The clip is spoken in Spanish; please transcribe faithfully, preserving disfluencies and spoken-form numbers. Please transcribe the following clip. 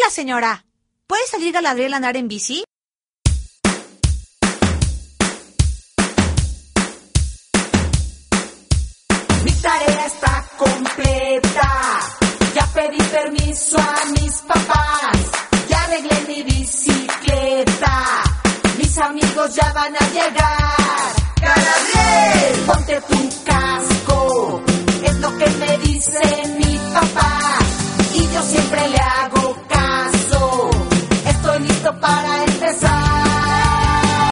señora. ¿Puede salir Galadriel a andar en bici? Mi tarea está completa. Ya pedí permiso a mis papás. Ya arreglé mi bicicleta. Mis amigos ya van a llegar. Galadriel, ponte tu casco. Es lo que me dice mi